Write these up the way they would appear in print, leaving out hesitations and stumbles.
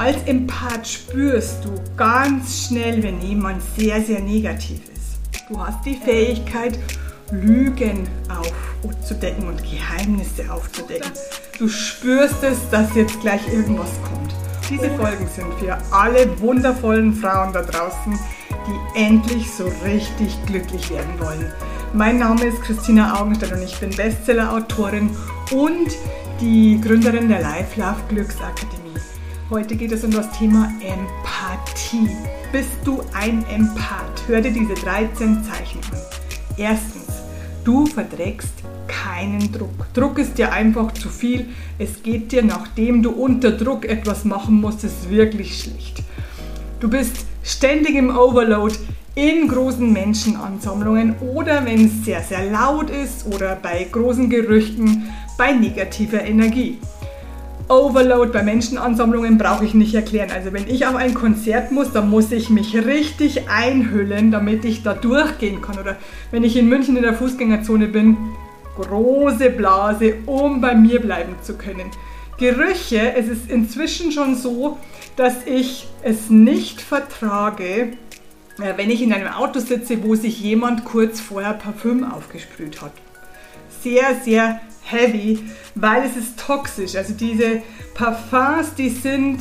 Als Empath spürst du ganz schnell, wenn jemand sehr, sehr negativ ist. Du hast die Fähigkeit, Lügen aufzudecken und Geheimnisse aufzudecken. Du spürst es, dass jetzt gleich irgendwas kommt. Diese Folgen sind für alle wundervollen Frauen da draußen, die endlich so richtig glücklich werden wollen. Mein Name ist Christina Augenstein und ich bin Bestseller-Autorin und die Gründerin der Life Love Glücksakademie. Heute geht es um das Thema Empathie. Bist du ein Empath? Hör dir diese 13 Zeichen an. Erstens, du verträgst keinen Druck. Druck ist dir einfach zu viel. Es geht dir, nachdem du unter Druck etwas machen musst, ist wirklich schlecht. Du bist ständig im Overload in großen Menschenansammlungen oder wenn es sehr, sehr laut ist oder bei großen Gerüchten, bei negativer Energie. Overload bei Menschenansammlungen brauche ich nicht erklären. Also wenn ich auf ein Konzert muss, dann muss ich mich richtig einhüllen, damit ich da durchgehen kann. Oder wenn ich in München in der Fußgängerzone bin, große Blase, um bei mir bleiben zu können. Gerüche, es ist inzwischen schon so, dass ich es nicht vertrage, wenn ich in einem Auto sitze, wo sich jemand kurz vorher Parfüm aufgesprüht hat. Sehr, sehr heavy, weil es ist toxisch. Also diese Parfums, die sind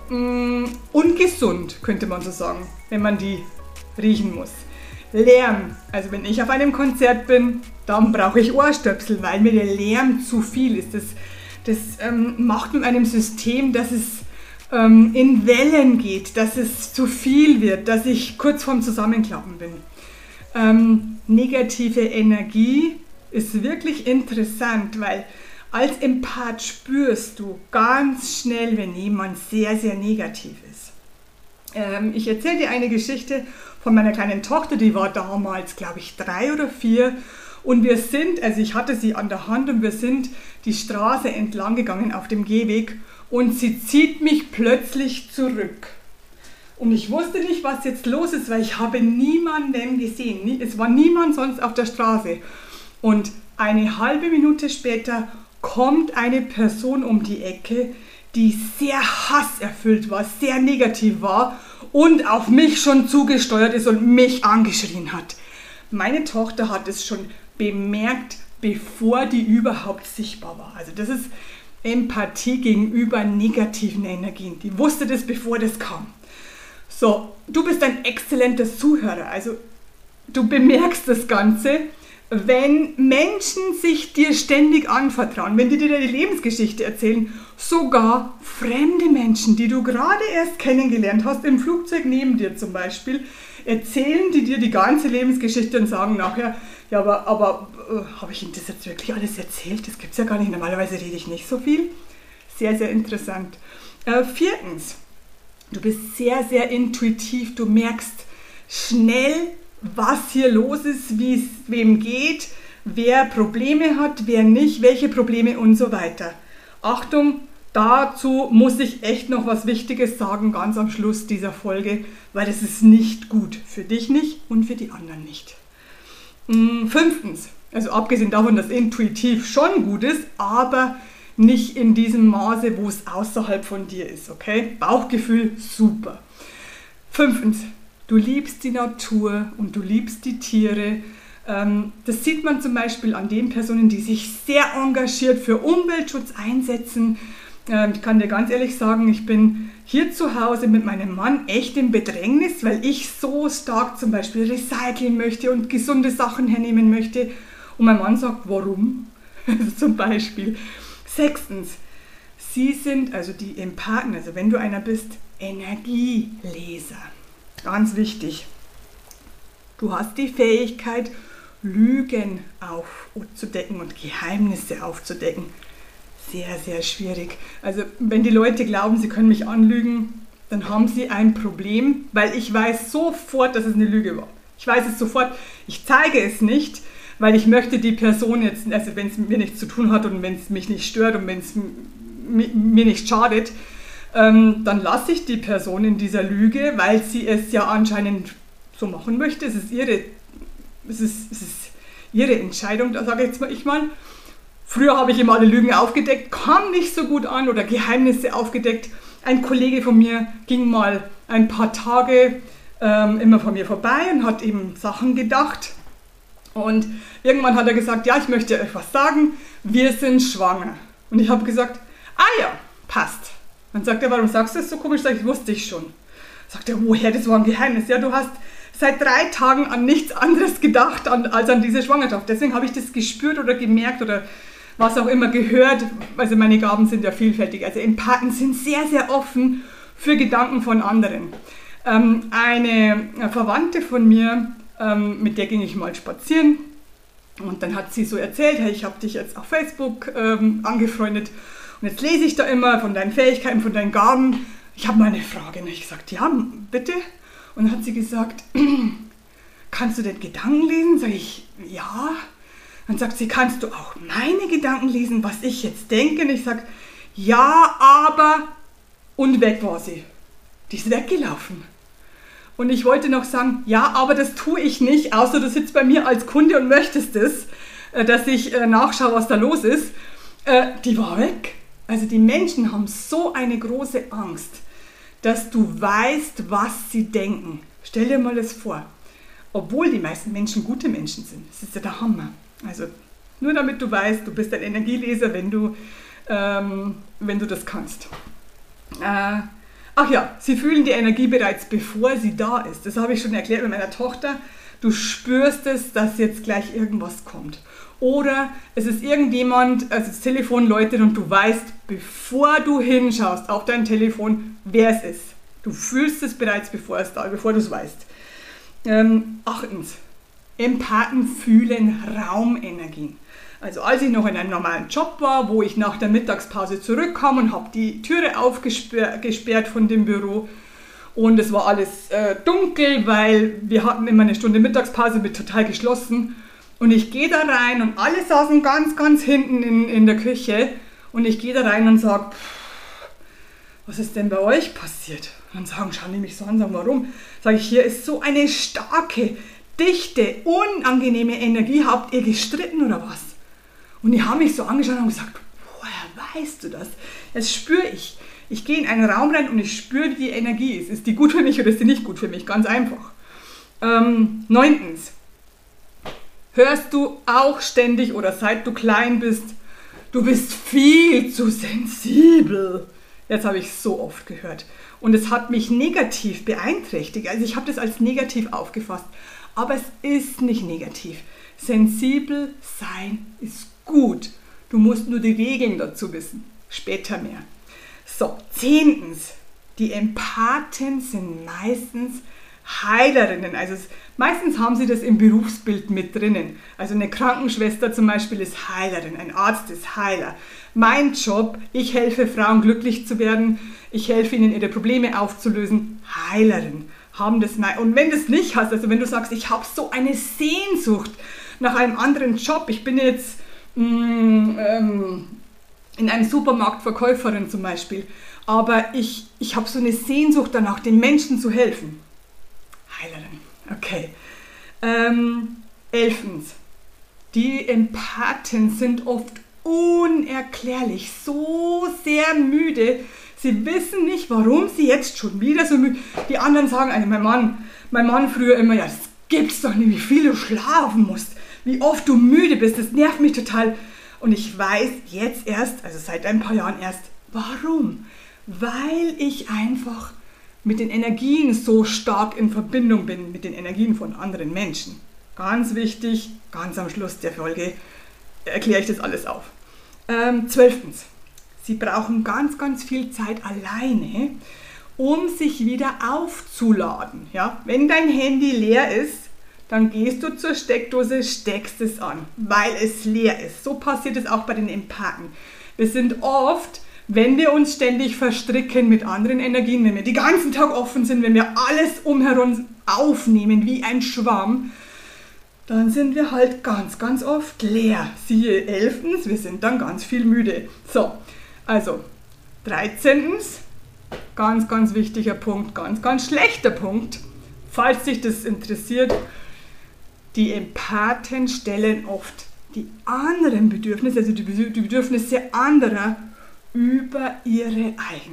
ungesund, könnte man so sagen, wenn man die riechen muss. Lärm, also wenn ich auf einem Konzert bin, dann brauche ich Ohrstöpsel, weil mir der Lärm zu viel ist. Das macht mit einem System, dass es in Wellen geht, dass es zu viel wird, dass ich kurz vorm Zusammenklappen bin. Negative Energie ist wirklich interessant, weil als Empath spürst du ganz schnell, wenn jemand sehr, sehr negativ ist. Ich erzähle dir eine Geschichte von meiner kleinen Tochter, die war damals, glaube ich, 3 oder 4 und ich hatte sie an der Hand und wir sind die Straße entlang gegangen auf dem Gehweg und sie zieht mich plötzlich zurück. Und ich wusste nicht, was jetzt los ist, weil ich habe niemanden gesehen. Es war niemand sonst auf der Straße. Und eine halbe Minute später kommt eine Person um die Ecke, die sehr hasserfüllt war, sehr negativ war und auf mich schon zugesteuert ist und mich angeschrien hat. Meine Tochter hat es schon bemerkt, bevor die überhaupt sichtbar war. Also das ist Empathie gegenüber negativen Energien. Die wusste das, bevor das kam. So, du bist ein exzellenter Zuhörer. Also du bemerkst das Ganze, wenn Menschen sich dir ständig anvertrauen, wenn die dir die Lebensgeschichte erzählen, sogar fremde Menschen, die du gerade erst kennengelernt hast, im Flugzeug neben dir zum Beispiel, erzählen die dir die ganze Lebensgeschichte und sagen nachher, ja, aber habe ich Ihnen das jetzt wirklich alles erzählt? Das gibt es ja gar nicht, normalerweise rede ich nicht so viel. Sehr, sehr interessant. Viertens, du bist sehr, sehr intuitiv, du merkst schnell, was hier los ist, wie es wem geht, wer Probleme hat, wer nicht, welche Probleme und so weiter. Achtung, dazu muss ich echt noch was Wichtiges sagen, ganz am Schluss dieser Folge, weil das ist nicht gut. Für dich nicht und für die anderen nicht. Fünftens, also abgesehen davon, dass intuitiv schon gut ist, aber nicht in diesem Maße, wo es außerhalb von dir ist, okay? Bauchgefühl, super. Fünftens, du liebst die Natur und du liebst die Tiere. Das sieht man zum Beispiel an den Personen, die sich sehr engagiert für Umweltschutz einsetzen. Ich kann dir ganz ehrlich sagen, ich bin hier zu Hause mit meinem Mann echt im Bedrängnis, weil ich so stark zum Beispiel recyceln möchte und gesunde Sachen hernehmen möchte. Und mein Mann sagt, warum? Zum Beispiel. Sechstens, sie sind, also die Empathen, also wenn du einer bist, Energieleser. Ganz wichtig, du hast die Fähigkeit, Lügen aufzudecken und Geheimnisse aufzudecken. Sehr, sehr schwierig. Also wenn die Leute glauben, sie können mich anlügen, dann haben sie ein Problem, weil ich weiß sofort, dass es eine Lüge war. Ich weiß es sofort, ich zeige es nicht, weil ich möchte die Person jetzt, also wenn es mit mir nichts zu tun hat und wenn es mich nicht stört und wenn es mir nicht schadet, dann lasse ich die Person in dieser Lüge, weil sie es ja anscheinend so machen möchte. Es ist ihre Entscheidung, da sage ich mal. Früher habe ich immer alle Lügen aufgedeckt, kam nicht so gut an oder Geheimnisse aufgedeckt. ein Kollege von mir ging mal ein paar Tage immer von mir vorbei und hat eben Sachen gedacht. Und irgendwann hat er gesagt, ja, ich möchte euch was sagen, wir sind schwanger. Und ich habe gesagt, ah ja, passt. Dann sagt er, warum sagst du das so komisch? Sag ich, wusste ich schon. Sagt er, woher, das war ein Geheimnis. Ja, du hast seit 3 Tagen an nichts anderes gedacht als an diese Schwangerschaft. Deswegen habe ich das gespürt oder gemerkt oder was auch immer gehört. Also meine Gaben sind ja vielfältig. Also Empathen sind sehr, sehr offen für Gedanken von anderen. Eine Verwandte von mir, mit der ging ich mal spazieren und dann hat sie so erzählt, hey, ich habe dich jetzt auf Facebook angefreundet und jetzt lese ich da immer von deinen Fähigkeiten, von deinen Gaben. Ich habe mal eine Frage. Und ich gesagt, ja, bitte. Und dann hat sie gesagt, kannst du denn Gedanken lesen? Sag ich, ja. Dann sagt sie, kannst du auch meine Gedanken lesen, was ich jetzt denke? Und ich sage, ja, aber... Und weg war sie. Die ist weggelaufen. Und ich wollte noch sagen, ja, aber das tue ich nicht, außer du sitzt bei mir als Kunde und möchtest es, dass ich nachschaue, was da los ist. Die war weg. Also die Menschen haben so eine große Angst, dass du weißt, was sie denken. Stell dir mal das vor. Obwohl die meisten Menschen gute Menschen sind. Das ist ja der Hammer. Also nur damit du weißt, du bist ein Energieleser, wenn du das kannst. Ach ja, sie fühlen die Energie bereits bevor sie da ist. Das habe ich schon erklärt mit meiner Tochter. Du spürst es, dass jetzt gleich irgendwas kommt. Oder es ist irgendjemand, also das Telefon läutet und du weißt, bevor du hinschaust auf dein Telefon, wer es ist. Du fühlst es bereits, bevor du es weißt. 8. Empathen fühlen Raumenergien. Also als ich noch in einem normalen Job war, wo ich nach der Mittagspause zurückkam und habe die Türe aufgesperrt von dem Büro und es war alles dunkel, weil wir hatten immer eine Stunde Mittagspause mit total geschlossen und ich gehe da rein und alle saßen ganz, ganz hinten in der Küche und ich gehe da rein und sage, was ist denn bei euch passiert? Und dann schauen die mich so an und sagen, warum? Sage ich, hier ist so eine starke, dichte, unangenehme Energie, habt ihr gestritten oder was? Und die haben mich so angeschaut und gesagt, woher weißt du das? Das spüre ich. Ich gehe in einen Raum rein und ich spüre, wie die Energie ist. Ist die gut für mich oder ist die nicht gut für mich? Ganz einfach. 9. Hörst du auch ständig oder seit du klein bist, du bist viel zu sensibel. Jetzt habe ich es so oft gehört. Und es hat mich negativ beeinträchtigt. Also ich habe das als negativ aufgefasst. Aber es ist nicht negativ. Sensibel sein ist gut. Du musst nur die Regeln dazu wissen. Später mehr. So, 10. Die Empathen sind meistens Heilerinnen. Also meistens haben sie das im Berufsbild mit drinnen. Also eine Krankenschwester zum Beispiel ist Heilerin, ein Arzt ist Heiler. Mein Job, ich helfe Frauen glücklich zu werden, ich helfe ihnen ihre Probleme aufzulösen. Heilerin. Haben das mal. Und wenn du es nicht hast, also wenn du sagst, ich habe so eine Sehnsucht nach einem anderen Job, ich bin jetzt in einem Supermarkt Verkäuferin zum Beispiel, aber ich habe so eine Sehnsucht danach, den Menschen zu helfen. Heilerin, okay. 11. Die Empathen sind oft unerklärlich, so sehr müde. Sie wissen nicht, warum sie jetzt schon wieder so müde. Die anderen sagen, also mein Mann früher immer, ja, das gibt's doch nicht, wie viel du schlafen musst, wie oft du müde bist, das nervt mich total. Und ich weiß jetzt erst, also seit ein paar Jahren erst, warum? Weil ich einfach mit den Energien so stark in Verbindung bin, mit den Energien von anderen Menschen. Ganz wichtig, ganz am Schluss der Folge erkläre ich das alles auf. 12. Sie brauchen ganz, ganz viel Zeit alleine, um sich wieder aufzuladen. Ja? Wenn dein Handy leer ist, dann gehst du zur Steckdose, steckst es an, weil es leer ist. So passiert es auch bei den Empathen. Wir sind oft, wenn wir uns ständig verstricken mit anderen Energien, wenn wir den ganzen Tag offen sind, wenn wir alles umherum aufnehmen wie ein Schwamm, dann sind wir halt ganz, ganz oft leer. Siehe 11. Wir sind dann ganz viel müde. So, also 13. Ganz, ganz wichtiger Punkt, ganz, ganz schlechter Punkt. Falls dich das interessiert, die Empathen stellen oft die anderen Bedürfnisse, also die Bedürfnisse anderer, über ihre eigenen.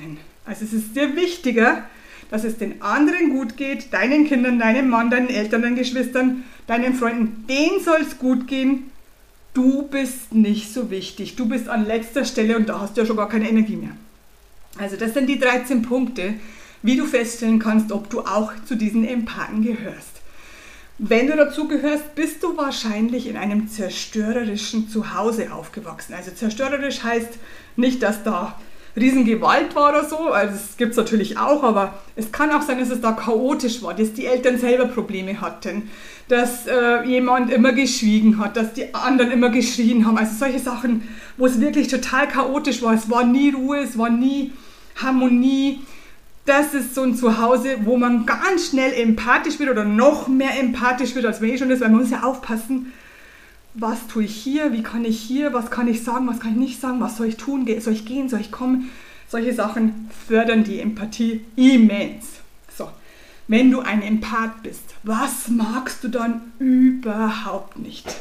Also es ist dir wichtiger, dass es den anderen gut geht, deinen Kindern, deinem Mann, deinen Eltern, deinen Geschwistern, deinen Freunden, denen soll es gut gehen. Du bist nicht so wichtig, du bist an letzter Stelle und da hast du ja schon gar keine Energie mehr. Also das sind die 13 Punkte, wie du feststellen kannst, ob du auch zu diesen Empathen gehörst. Wenn du dazu gehörst, bist du wahrscheinlich in einem zerstörerischen Zuhause aufgewachsen. Also zerstörerisch heißt nicht, dass da Riesengewalt war oder so, also das gibt es natürlich auch, aber es kann auch sein, dass es da chaotisch war, dass die Eltern selber Probleme hatten, dass jemand immer geschwiegen hat, dass die anderen immer geschrien haben, also solche Sachen, wo es wirklich total chaotisch war, es war nie Ruhe, es war nie Harmonie. Das ist so ein Zuhause, wo man ganz schnell empathisch wird oder noch mehr empathisch wird, als wenn ich schon ist, weil man muss ja aufpassen, was tue ich hier, wie kann ich hier, was kann ich sagen, was kann ich nicht sagen, was soll ich tun, soll ich gehen, soll ich kommen. Solche Sachen fördern die Empathie immens. So, wenn du ein Empath bist, was magst du dann überhaupt nicht?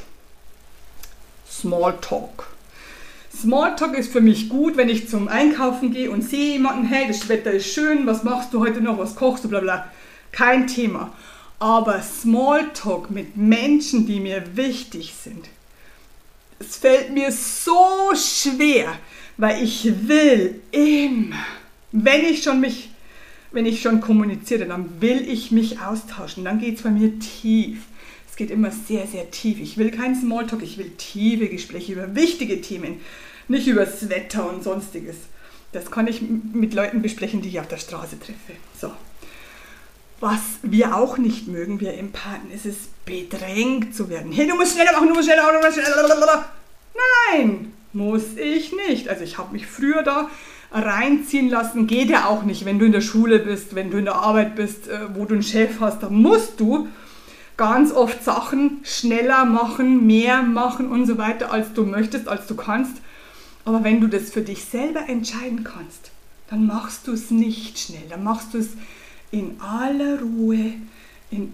Smalltalk. Smalltalk ist für mich gut, wenn ich zum Einkaufen gehe und sehe jemanden, hey, das Wetter ist schön, was machst du heute noch, was kochst du, bla bla. Kein Thema. Aber Smalltalk mit Menschen, die mir wichtig sind, es fällt mir so schwer, weil ich will immer, wenn ich schon kommuniziere, dann will ich mich austauschen, dann geht es bei mir tief. Es geht immer sehr, sehr tief. Ich will keinen Smalltalk, ich will tiefe Gespräche über wichtige Themen, nicht über das Wetter und Sonstiges. Das kann ich mit Leuten besprechen, die ich auf der Straße treffe. So. Was wir auch nicht mögen, wir Empathen, ist es, bedrängt zu werden. Hey, du musst schneller machen, du musst schneller machen, du musst schneller. Nein, muss ich nicht. Also ich habe mich früher da reinziehen lassen. Geht ja auch nicht, wenn du in der Schule bist, wenn du in der Arbeit bist, wo du einen Chef hast. Da musst du ganz oft Sachen schneller machen, mehr machen und so weiter, als du möchtest, als du kannst. Aber wenn du das für dich selber entscheiden kannst, dann machst du es nicht schnell. Dann machst du es in aller Ruhe, im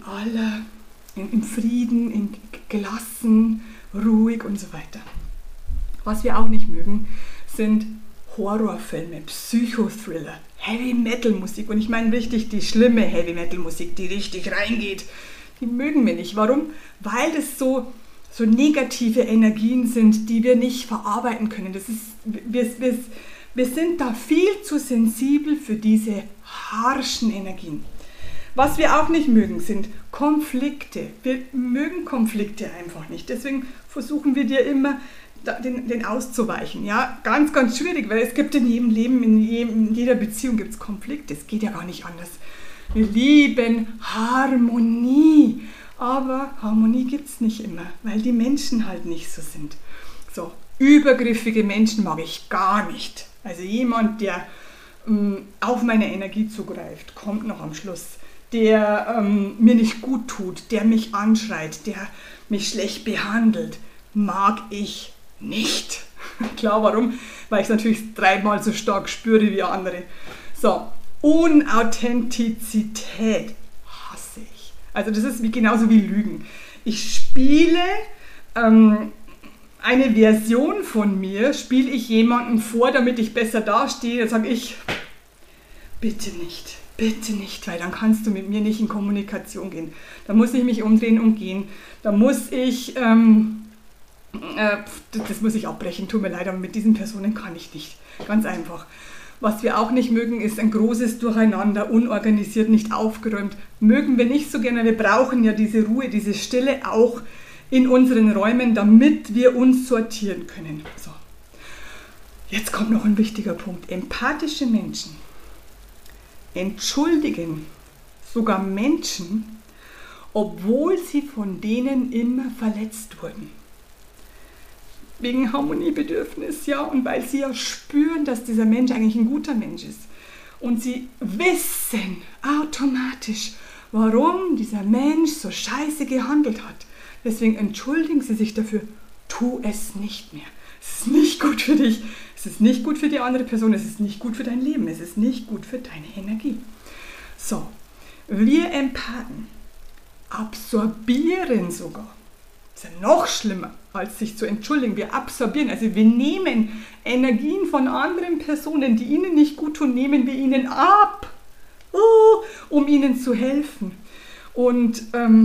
Frieden, gelassen, ruhig und so weiter. Was wir auch nicht mögen, sind Horrorfilme, Psychothriller, Heavy-Metal-Musik. Und ich meine richtig die schlimme Heavy-Metal-Musik, die richtig reingeht. Die mögen wir nicht. Warum? Weil das so negative Energien sind, die wir nicht verarbeiten können. Wir sind da viel zu sensibel für diese harschen Energien. Was wir auch nicht mögen, sind Konflikte. Wir mögen Konflikte einfach nicht. Deswegen versuchen wir dir immer, den auszuweichen. Ja, ganz, ganz schwierig, weil es gibt in jedem Leben, in jeder Beziehung gibt es Konflikte. Es geht ja gar nicht anders. Wir lieben Harmonie. Aber Harmonie gibt es nicht immer, weil die Menschen halt nicht so sind. So, übergriffige Menschen mag ich gar nicht. Also jemand, der auf meine Energie zugreift, kommt noch am Schluss. Der mir nicht gut tut, der mich anschreit, der mich schlecht behandelt, mag ich nicht. Klar, warum? Weil ich es natürlich 3-mal so stark spüre wie andere. So, Unauthentizität hasse ich. Also das ist genauso wie Lügen. Ich spiele eine Version von mir, spiele ich jemandem vor, damit ich besser dastehe. Dann sage ich, bitte nicht, weil dann kannst du mit mir nicht in Kommunikation gehen. Da muss ich mich umdrehen und gehen. Da muss ich, das muss ich abbrechen, tut mir leid, aber mit diesen Personen kann ich nicht. Ganz einfach. Was wir auch nicht mögen, ist ein großes Durcheinander, unorganisiert, nicht aufgeräumt. Mögen wir nicht so gerne. Wir brauchen ja diese Ruhe, diese Stille auch in unseren Räumen, damit wir uns sortieren können. So. Jetzt kommt noch ein wichtiger Punkt. Empathische Menschen entschuldigen sogar Menschen, obwohl sie von denen immer verletzt wurden. Wegen Harmoniebedürfnis, ja, und weil sie ja spüren, dass dieser Mensch eigentlich ein guter Mensch ist. Und sie wissen automatisch, warum dieser Mensch so scheiße gehandelt hat. Deswegen entschuldigen sie sich dafür, tu es nicht mehr. Es ist nicht gut für dich, es ist nicht gut für die andere Person, es ist nicht gut für dein Leben, es ist nicht gut für deine Energie. So, wir Empathen absorbieren sogar Das ist ja noch schlimmer, als sich zu entschuldigen. Wir absorbieren, also wir nehmen Energien von anderen Personen, die ihnen nicht gut tun, nehmen wir ihnen ab, um ihnen zu helfen. Und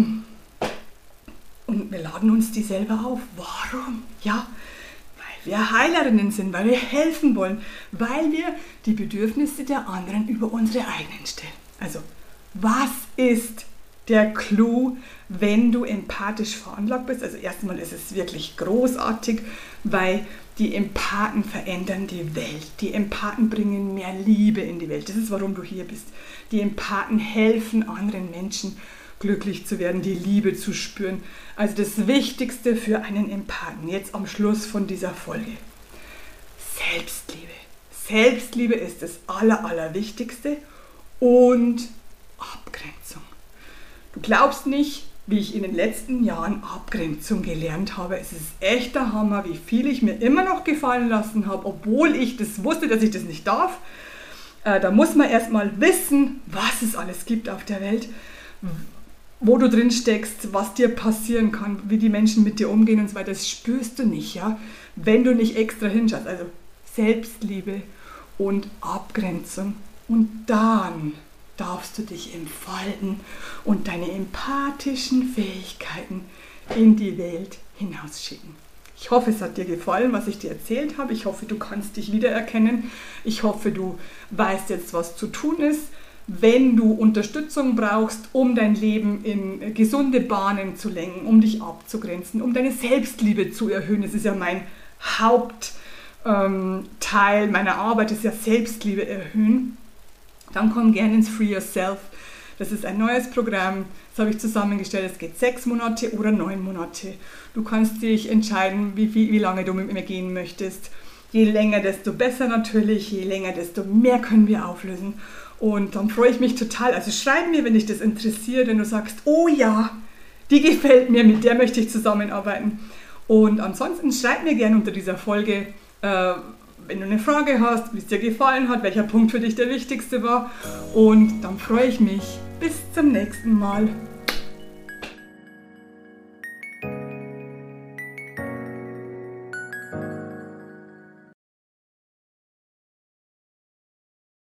wir laden uns die selber auf. Warum? Ja, weil wir Heilerinnen sind, weil wir helfen wollen, weil wir die Bedürfnisse der anderen über unsere eigenen stellen. Also, was ist der Clou, wenn du empathisch veranlagt bist? Also erstmal ist es wirklich großartig, weil die Empathen verändern die Welt. Die Empathen bringen mehr Liebe in die Welt. Das ist, warum du hier bist. Die Empathen helfen anderen Menschen, glücklich zu werden, die Liebe zu spüren. Also das Wichtigste für einen Empathen, jetzt am Schluss von dieser Folge. Selbstliebe. Selbstliebe ist das Allerwichtigste und Abgrenzung. Du glaubst nicht, wie ich in den letzten Jahren Abgrenzung gelernt habe. Es ist echt der Hammer, wie viel ich mir immer noch gefallen lassen habe, obwohl ich das wusste, dass ich das nicht darf. Da muss man erstmal wissen, was es alles gibt auf der Welt, wo du drin steckst, was dir passieren kann, wie die Menschen mit dir umgehen und so weiter. Das spürst du nicht, ja, wenn du nicht extra hinschaust. Also Selbstliebe und Abgrenzung. Und dann darfst du dich entfalten und deine empathischen Fähigkeiten in die Welt hinausschicken. Ich hoffe, es hat dir gefallen, was ich dir erzählt habe. Ich hoffe, du kannst dich wiedererkennen. Ich hoffe, du weißt jetzt, was zu tun ist. Wenn du Unterstützung brauchst, um dein Leben in gesunde Bahnen zu lenken, um dich abzugrenzen, um deine Selbstliebe zu erhöhen, das ist ja mein Hauptteil meiner Arbeit, ist ja Selbstliebe erhöhen, dann komm gerne ins Free Yourself. Das ist ein neues Programm, das habe ich zusammengestellt. Es geht 6 Monate oder 9 Monate. Du kannst dich entscheiden, wie lange du mit mir gehen möchtest. Je länger, desto besser natürlich. Je länger, desto mehr können wir auflösen. Und dann freue ich mich total. Also schreib mir, wenn dich das interessiert, wenn du sagst, oh ja, die gefällt mir, mit der möchte ich zusammenarbeiten. Und ansonsten schreib mir gerne unter dieser Folge, wenn du eine Frage hast, wie es dir gefallen hat, welcher Punkt für dich der wichtigste war. Und dann freue ich mich. Bis zum nächsten Mal.